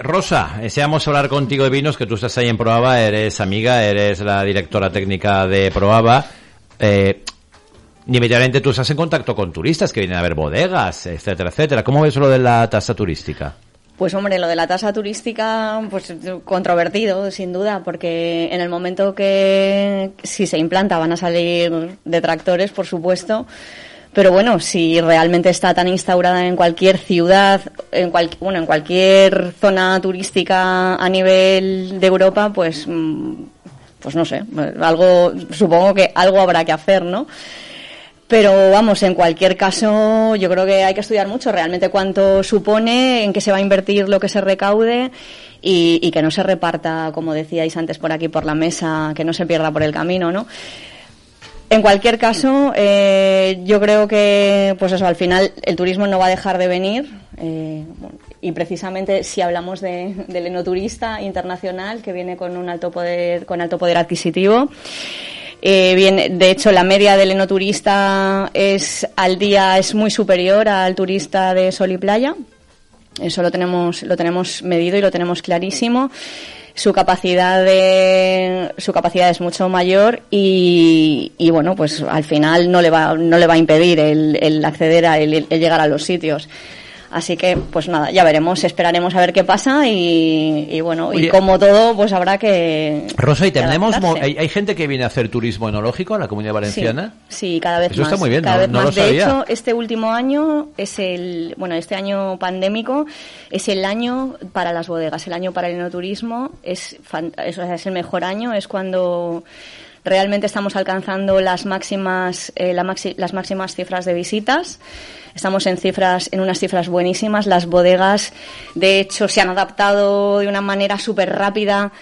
Rosa, deseamos hablar contigo de vinos, que tú estás ahí en Proaba, eres amiga, eres la directora técnica de Proaba. Inmediatamente tú estás en contacto con turistas que vienen a ver bodegas, etcétera, etcétera. ¿Cómo ves lo de la tasa turística? Pues hombre, lo de la tasa turística, pues controvertido, sin duda, porque en el momento que si se implanta van a salir detractores, por supuesto. Pero bueno, si realmente está tan instaurada en cualquier ciudad, en cualquier zona turística a nivel de Europa, pues no sé, supongo que algo habrá que hacer, ¿no? Pero vamos, en cualquier caso, yo creo que hay que estudiar mucho realmente cuánto supone, en qué se va a invertir lo que se recaude y que no se reparta, como decíais antes por aquí por la mesa, que no se pierda por el camino, ¿no? En cualquier caso, yo creo que, pues eso, al final el turismo no va a dejar de venir, y precisamente si hablamos del enoturista internacional que viene con alto poder adquisitivo, de hecho la media del enoturista al día es muy superior al turista de sol y playa. Eso lo tenemos medido y lo tenemos clarísimo. Su capacidad es mucho mayor y bueno, pues al final no le va a impedir el acceder el llegar a los sitios. Así que, pues nada, ya veremos, esperaremos a ver qué pasa y bueno, oye, y como todo, pues habrá que... Rosa, ¿y tenemos hay gente que viene a hacer turismo enológico a la Comunidad Valenciana? Sí, cada vez Eso más. Eso está muy bien, cada vez no más. lo sabía. De hecho, este último año este año pandémico es el año para las bodegas, el año para el enoturismo, es el mejor año, es cuando realmente estamos alcanzando las máximas cifras de visitas. Estamos en unas cifras buenísimas. Las bodegas, de hecho, se han adaptado de una manera súper rápida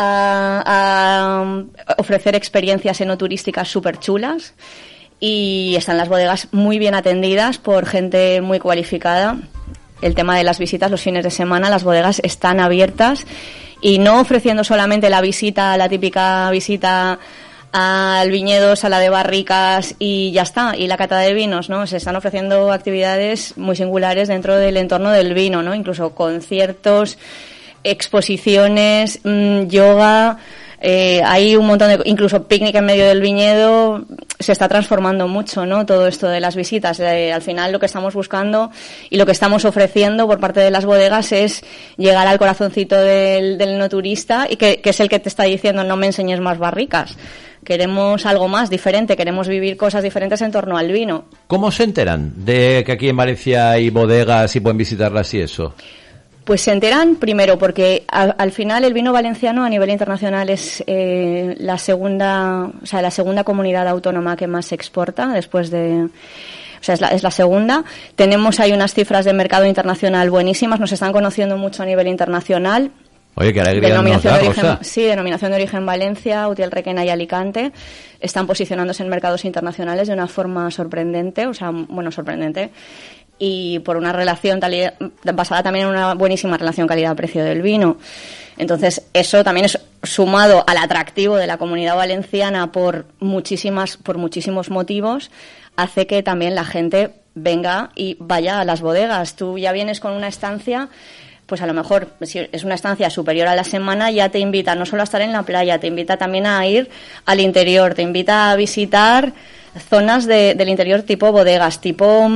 a ofrecer experiencias enoturísticas súper chulas. Y están las bodegas muy bien atendidas por gente muy cualificada. El tema de las visitas, los fines de semana, las bodegas están abiertas y no ofreciendo solamente la típica visita al viñedo, sala de barricas y ya está, y la cata de vinos, ¿no? Se están ofreciendo actividades muy singulares dentro del entorno del vino, ¿no? Incluso conciertos, exposiciones, yoga, hay un montón de, incluso picnic en medio del viñedo. Se está transformando mucho, ¿no? Todo esto de las visitas. Al final lo que estamos buscando y lo que estamos ofreciendo por parte de las bodegas es llegar al corazoncito del enoturista y que es el que te está diciendo no me enseñes más barricas. Queremos algo más diferente, queremos vivir cosas diferentes en torno al vino. ¿Cómo se enteran de que aquí en Valencia hay bodegas y pueden visitarlas y eso? Pues se enteran primero porque al final el vino valenciano a nivel internacional es la segunda comunidad autónoma que más se exporta después de... O sea, es la segunda. Tenemos ahí unas cifras de mercado internacional buenísimas, nos están conociendo mucho a nivel internacional. Oye, qué alegría nos da, Rosa. Sí, denominación de origen Valencia, Utiel, Requena y Alicante. Están posicionándose en mercados internacionales de una forma sorprendente, sorprendente. Y por una relación basada también en una buenísima relación calidad-precio del vino. Entonces, eso también es sumado al atractivo de la comunidad valenciana por muchísimos motivos, hace que también la gente venga y vaya a las bodegas. Tú ya vienes con una estancia, pues a lo mejor, si es una estancia superior a la semana, ya te invita no solo a estar en la playa, te invita también a ir al interior, te invita a visitar zonas del interior tipo bodegas, tipo,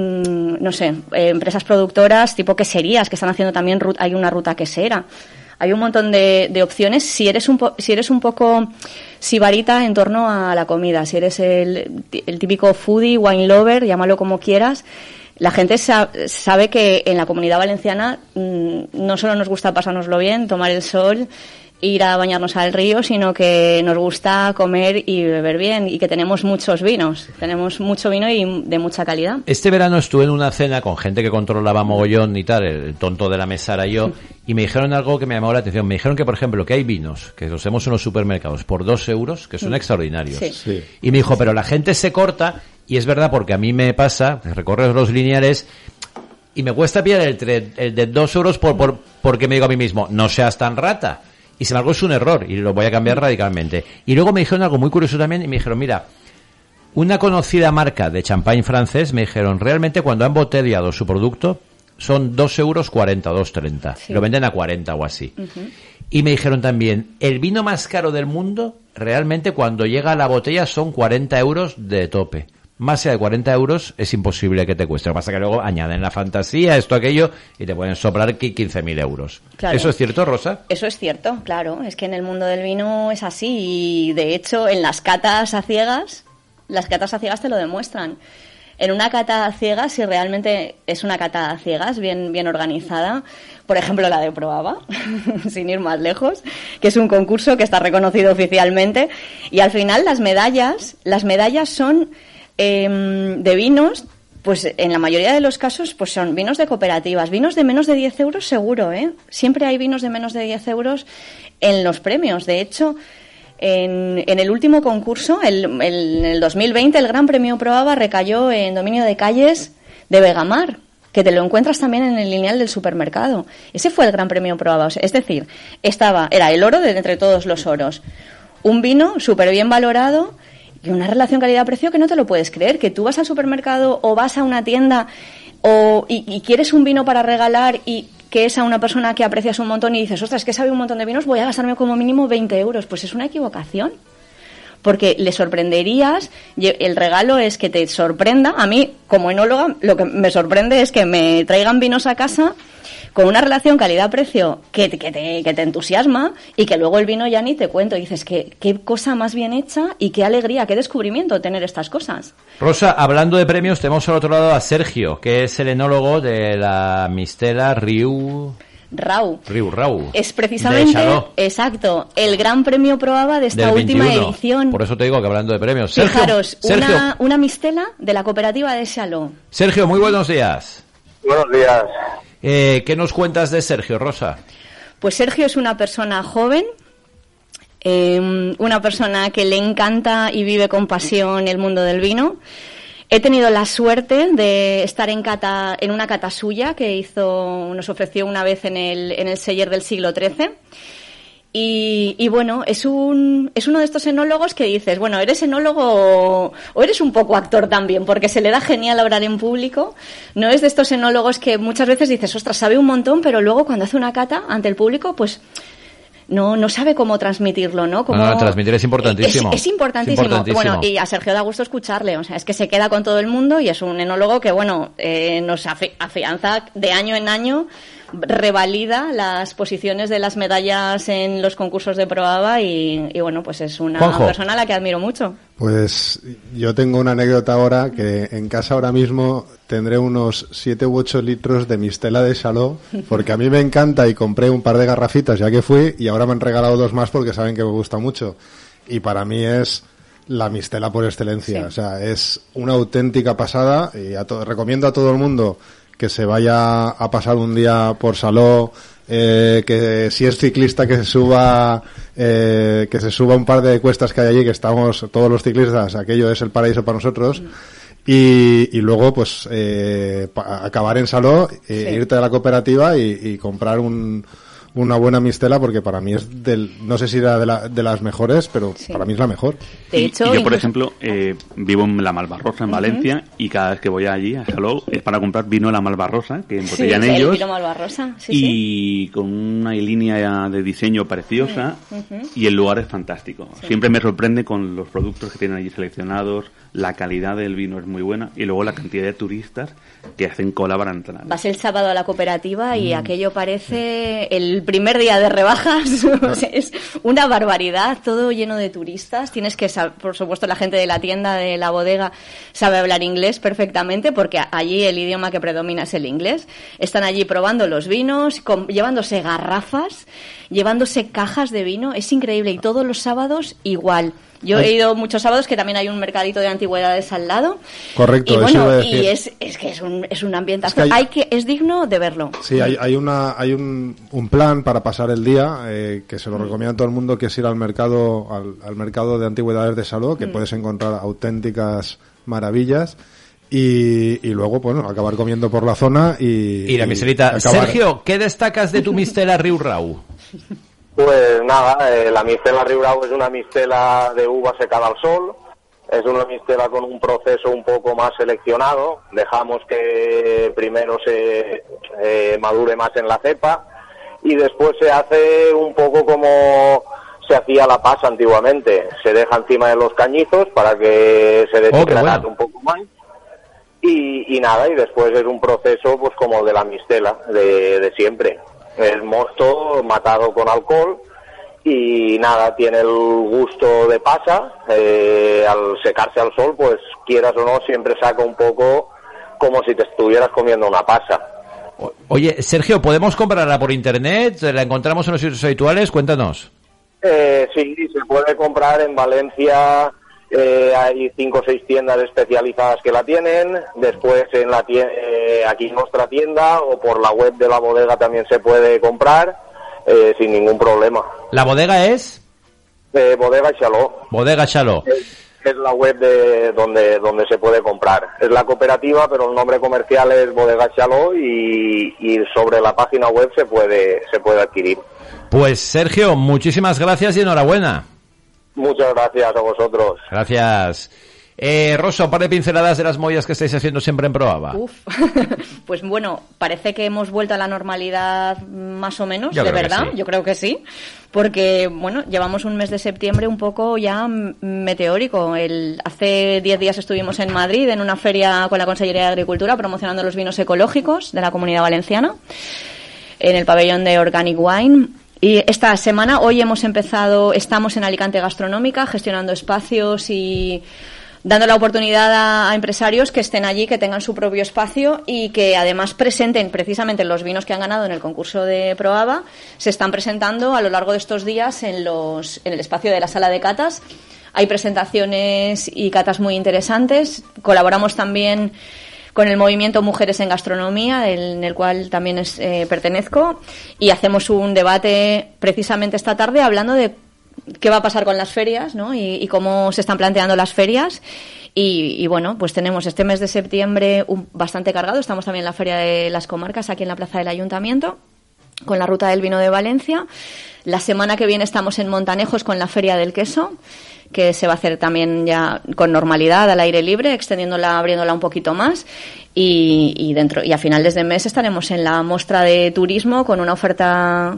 empresas productoras, tipo queserías, que están haciendo también, hay una ruta quesera. Hay un montón de opciones si eres un poco sibarita en torno a la comida, si eres el típico foodie, wine lover, llámalo como quieras. La gente sabe que en la Comunidad Valenciana no solo nos gusta pasárnoslo bien, tomar el sol, ir a bañarnos al río, sino que nos gusta comer y beber bien y que tenemos muchos vinos. Tenemos mucho vino y de mucha calidad. Este verano estuve en una cena con gente que controlaba mogollón y tal, el tonto de la mesa era yo, y me dijeron algo que me llamó la atención. Me dijeron que, por ejemplo, que hay vinos que los vemos en los supermercados por 2 euros, que son extraordinarios. Sí. Y me dijo, pero la gente se corta, y es verdad porque a mí me pasa, recorres los lineales y me cuesta pillar el de 2 euros porque me digo a mí mismo, no seas tan rata. Y sin embargo es un error y lo voy a cambiar radicalmente. Y luego me dijeron algo muy curioso también y me dijeron, mira, una conocida marca de champán francés, me dijeron, realmente cuando ha embotellado su producto, son 2,40 euros, 2,30. Sí. Lo venden a 40 o así. Y me dijeron también, el vino más caro del mundo, realmente cuando llega a la botella son 40 euros de tope. Más allá de 40 euros es imposible que te cueste. Lo que pasa es que luego añaden la fantasía, esto, aquello, y te pueden soplar 15.000 euros. Claro. ¿Eso es cierto, Rosa? Eso es cierto, claro. Es que en el mundo del vino es así. Y de hecho, en las catas a ciegas te lo demuestran. En una cata a ciegas, si realmente es una cata a ciegas bien organizada, por ejemplo la de Proaba, sin ir más lejos, que es un concurso que está reconocido oficialmente, y al final las medallas son de vinos, pues en la mayoría de los casos pues son vinos de cooperativas, vinos de menos de 10 euros seguro, ¿eh? Siempre hay vinos de menos de 10 euros en los premios. De hecho, en el último concurso, en el 2020, el Gran Premio Proaba recayó en Dominio de Calles de Vegamar, que te lo encuentras también en el lineal del supermercado. Ese fue el Gran Premio Proaba. Es decir, era el oro de entre todos los oros. Un vino súper bien valorado y una relación calidad-precio que no te lo puedes creer, que tú vas al supermercado o vas a una tienda y quieres un vino para regalar y que es a una persona que aprecias un montón y dices, ostras, que sabe un montón de vinos, voy a gastarme como mínimo 20 euros. Pues es una equivocación. Porque le sorprenderías, el regalo es que te sorprenda. A mí, como enóloga, lo que me sorprende es que me traigan vinos a casa con una relación calidad-precio que te entusiasma y que luego el vino ya ni te cuento. Y dices, qué cosa más bien hecha y qué alegría, qué descubrimiento tener estas cosas. Rosa, hablando de premios, tenemos al otro lado a Sergio, que es el enólogo de la Mistela Riu Rau. Es precisamente, exacto, el Gran Premio Proaba de esta última edición. Por eso te digo que hablando de premios. Fijaros, Sergio. Una Mistela de la cooperativa de Saló. Sergio, muy buenos días. Buenos días. ¿Qué nos cuentas de Sergio, Rosa? Pues Sergio es una persona joven, una persona que le encanta y vive con pasión el mundo del vino. He tenido la suerte de estar en una cata suya que nos ofreció una vez en el Celler del siglo XIII. Y bueno, es uno de estos enólogos que dices, bueno, ¿eres enólogo o eres un poco actor también? Porque se le da genial hablar en público. No es de estos enólogos que muchas veces dices, ostras, sabe un montón, pero luego cuando hace una cata ante el público, pues no sabe cómo transmitirlo, ¿no? Transmitir es importantísimo. Es importantísimo. Bueno, y a Sergio da gusto escucharle, o sea, es que se queda con todo el mundo y es un enólogo que, bueno, nos afianza de año en año, revalida las posiciones de las medallas en los concursos de Proaba y bueno, pues es una persona a la que admiro mucho. Pues yo tengo una anécdota ahora que en casa ahora mismo tendré unos 7 u 8 litros de Mistela de Saló, porque a mí me encanta y compré un par de garrafitas ya que fui y ahora me han regalado 2 más porque saben que me gusta mucho. Y para mí es la Mistela por excelencia, sí. O sea, es una auténtica pasada y recomiendo a todo el mundo que se vaya a pasar un día por Saló, que si es ciclista que se suba un par de cuestas que hay allí, que estamos todos los ciclistas, aquello es el paraíso para nosotros. Y luego pues acabar en Saló, irte a la cooperativa y comprar una buena Mistela, porque para mí es no sé si era de las mejores, pero para mí es la mejor. De hecho, y yo, por ejemplo, vivo en la Malvarrosa, en Valencia, y cada vez que voy allí, a Salou, es para comprar vino de la Malvarrosa, que embotellan ellos. El vino Malvarrosa, y con una línea de diseño preciosa, y el lugar es fantástico. Sí. Siempre me sorprende con los productos que tienen allí seleccionados, la calidad del vino es muy buena, y luego la cantidad de turistas que hacen cola para entrar. Vas el sábado a la cooperativa y aquello parece el primer día de rebajas. Es una barbaridad, todo lleno de turistas. Tienes que saber, por supuesto, la gente de la tienda, de la bodega, sabe hablar inglés perfectamente, porque allí el idioma que predomina es el inglés. Están allí probando los vinos, llevándose garrafas, llevándose cajas de vino. Es increíble, y todos los sábados igual. Yo he ido muchos sábados, que también hay un mercadito de antigüedades al lado. Correcto. Y bueno, y es que es un ambientazo. Es digno de verlo. Sí, hay un plan para pasar el día, que se lo recomiendo a todo el mundo, que es ir al mercado de antigüedades de Saló, que puedes encontrar auténticas maravillas. Y luego, bueno, acabar comiendo por la zona y la Mistelita. Sergio, ¿qué destacas de tu Mistela Riu Rau? Pues nada, la Mistela Riu Rau es una mistela de uva secada al sol, Es una mistela con un proceso un poco más seleccionado. Dejamos que primero se madure más en la cepa y después se hace un poco como se hacía la pasa antiguamente. Se deja encima de los cañizos para que se deshidrate un poco más. Y nada, y después es un proceso pues como de la mistela de siempre. El mosto matado con alcohol y nada, tiene el gusto de pasa. Al secarse al sol, pues quieras o no, siempre saca un poco como si te estuvieras comiendo una pasa. Oye, Sergio, ¿podemos comprarla por internet? ¿La encontramos en los sitios habituales? Cuéntanos. Sí, se puede comprar en Valencia. Hay 5 o 6 tiendas especializadas que la tienen. Después en aquí en nuestra tienda o por la web de la bodega también se puede comprar sin ningún problema. ¿La bodega es? Bodega Xaló. Bodega Xaló. Es la web de donde se puede comprar. Es la cooperativa, pero el nombre comercial es Bodega Xaló y sobre la página web se puede adquirir. Pues Sergio, muchísimas gracias y enhorabuena. Muchas gracias a vosotros. Gracias. Rosa, un par de pinceladas de las movidas que estáis haciendo siempre en Proaba. Pues bueno, parece que hemos vuelto a la normalidad más o menos, Yo de creo verdad, que sí. Yo creo que sí, porque bueno, llevamos un mes de septiembre un poco ya meteórico. Hace 10 días estuvimos en Madrid en una feria con la Consellería de Agricultura promocionando los vinos ecológicos de la Comunidad Valenciana en el pabellón de Organic Wine. Y esta semana, hoy estamos en Alicante Gastronómica, gestionando espacios y dando la oportunidad a empresarios que estén allí, que tengan su propio espacio y que además presenten precisamente los vinos que han ganado en el concurso de Proaba. Se están presentando a lo largo de estos días en el espacio de la sala de catas. Hay presentaciones y catas muy interesantes. Colaboramos también con el movimiento Mujeres en Gastronomía, en el cual también pertenezco, y hacemos un debate precisamente esta tarde hablando de qué va a pasar con las ferias, ¿no? Y cómo se están planteando las ferias. Y bueno, pues tenemos este mes de septiembre bastante cargado. Estamos también en la Feria de las Comarcas, aquí en la Plaza del Ayuntamiento, con la Ruta del Vino de Valencia. La semana que viene estamos en Montanejos con la Feria del Queso, que se va a hacer también ya con normalidad, al aire libre, abriéndola un poquito más. Y a finales de mes estaremos en la Mostra de Turismo con la oferta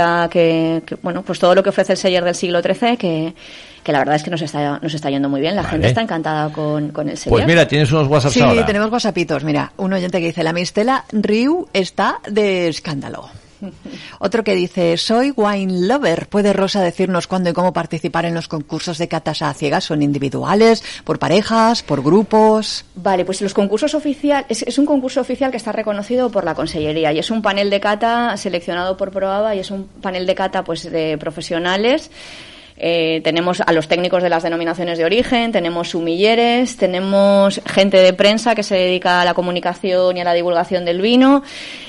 que bueno, pues todo lo que ofrece el Seller del siglo XIII, que la verdad es que nos está yendo muy bien. La gente está encantada con el Seller. Pues mira, tienes unos WhatsApps ahora. Sí, tenemos WhatsAppitos. Mira, un oyente que dice: la mistela Riu está de escándalo. Otro que dice: soy wine lover. ¿Puede Rosa decirnos cuándo y cómo participar en los concursos de catas a ciegas? ¿Son individuales, por parejas, por grupos? Vale, pues los concursos oficiales, es un concurso oficial que está reconocido por la Consellería y es un panel de cata seleccionado por Proaba y es un panel de cata pues de profesionales. Tenemos a los técnicos de las denominaciones de origen, tenemos sumilleres, tenemos gente de prensa que se dedica a la comunicación y a la divulgación del vino.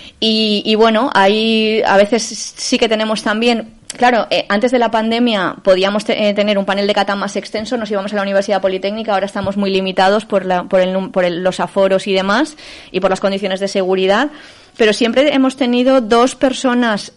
Y bueno, ahí a veces sí que tenemos también, claro, antes de la pandemia podíamos tener un panel de cata más extenso, nos íbamos a la Universidad Politécnica, ahora estamos muy limitados por los aforos y demás, y por las condiciones de seguridad, pero siempre hemos tenido dos personas,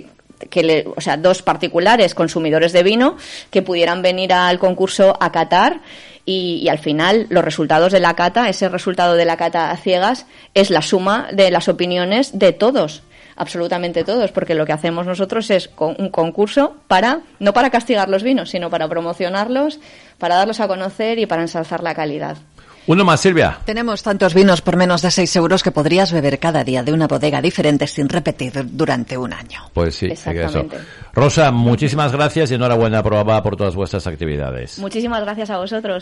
dos particulares consumidores de vino que pudieran venir al concurso a catar. Y al final los resultados de la cata, ese resultado de la cata a ciegas es la suma de las opiniones de todos, absolutamente todos, porque lo que hacemos nosotros es un concurso no para castigar los vinos, sino para promocionarlos, para darlos a conocer y para ensalzar la calidad. Uno más, Silvia. Tenemos tantos vinos por menos de 6 euros que podrías beber cada día de una bodega diferente sin repetir durante un año. Pues sí, exactamente. Eso. Rosa, muchísimas gracias y enhorabuena, Proaba, por todas vuestras actividades. Muchísimas gracias a vosotros.